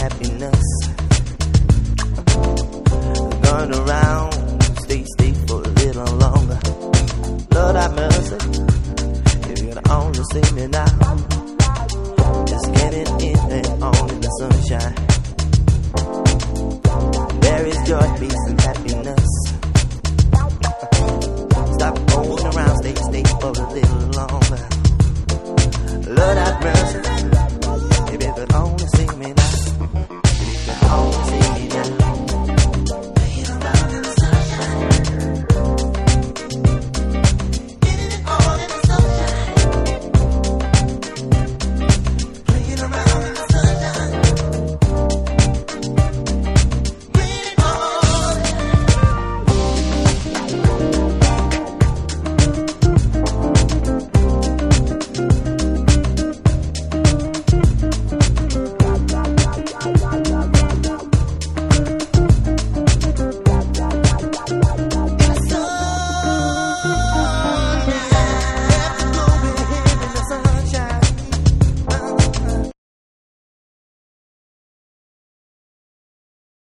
happiness. Going around, stay for a little longer. Lord have mercy, if you could only see me now. Just getting in and on in the sunshine.